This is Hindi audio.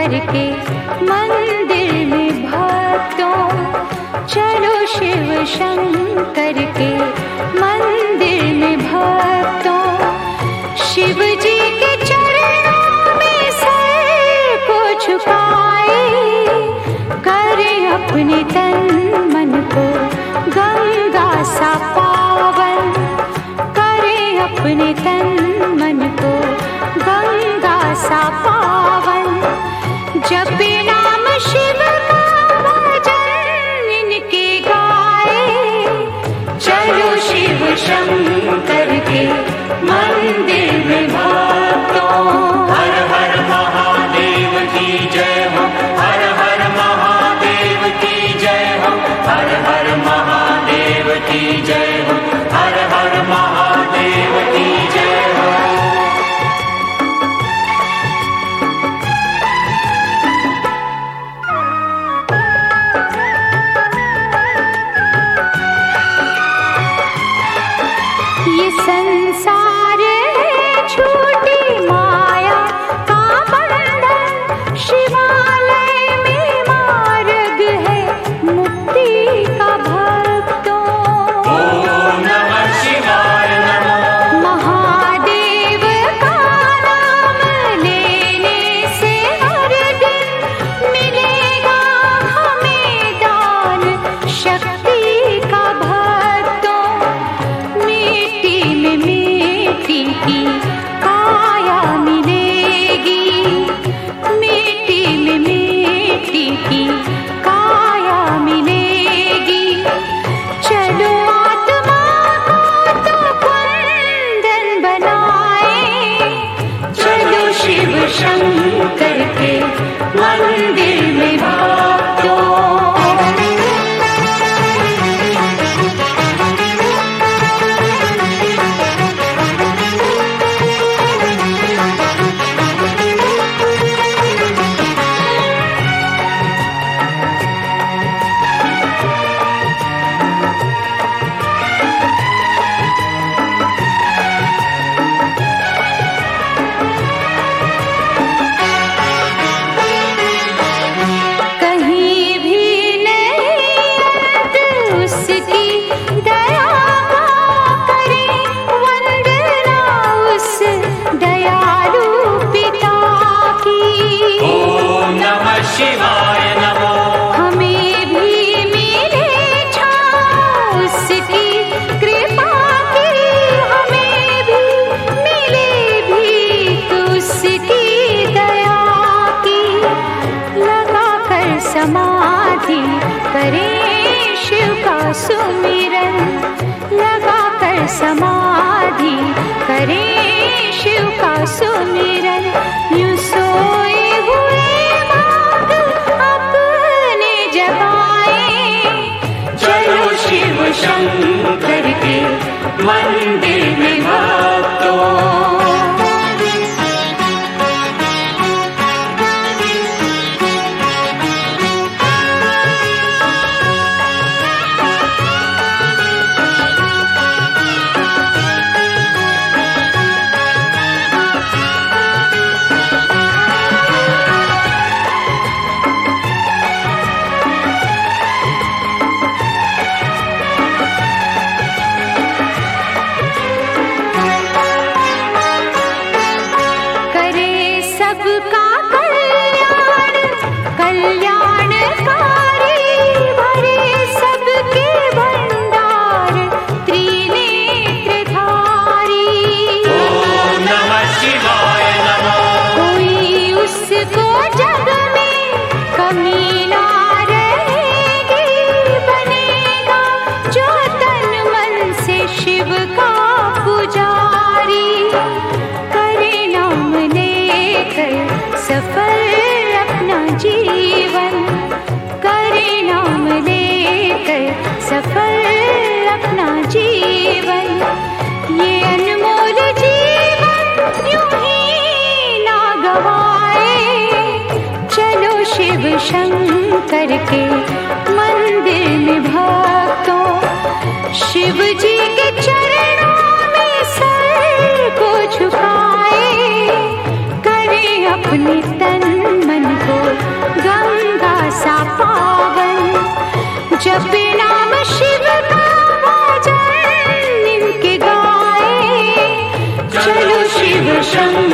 करके मंदिर में भक्तों, चलो शिव शंकर के मंदिर में भक्तों, शिव जी के चरणों में सर को झुकाए, करें अपने तन मन को गंगा सा पावन, करें अपने तन मन को गंगा सा पावन, जपे नाम शिव का भजन इनके गाए, चलो शिव शंकर के मंदिर में भक्तों। हर हर महादेव की जय हो, हर हर महादेव की जय हो, हर हर महादेव की जय हो, हर हर महादेव की जय हो। ये संसार है झूठी माया का बंधन, शिवालय में मार्ग है मुक्ति का भक्तों। ओम नमः शिवाय नमः। महादेव का नाम लेने से हर दिन मिलेगा हमें दान शक्ति का भक्तों। मिट्टी में मिट्टी की काया मिलेगी, मिट्टी में मिट्टी की काया मिलेगी, चलो आत्मा को तो कुंदन बनाए, चलो शिव शंकर के मंदिर में भक्तों। कहीं भी नहीं अंत उसकी दया का करें वंदना उस दयालु पिता की। ओम नमः शिवाय नमो। हमें भी मिले छाँव उसकी कृपा की, हमें भी मिले भी उसकी दया की, लगा कर समाधि करें शिव का सुमिरन, लगा कर समाधि करें शिव का सुमिरन, यूं सोए हुए भाग अपने जगाए, चलो शिव शंकर के मंदिर में भक्तों। करे सबका कल्याण कल्याणकारी, भरे सबके भंडार त्रिनेत्रधारी। ओम नमः शिवाय नमः। कोई उसको जग में कमी ना रहेगी, बनेगा जो तन मन से शिव का पुजारी, करे नाम लेकर सफल अपना जीवन, करे नाम लेकर सफल अपना जीवन, ये अनमोल जीवन यूं ही ना गवाए, चलो शिव शंकर के मंदिर में भक्तों, शिव जी के चरणों में सर को झुकाए, करें अपने तन मन को शंभो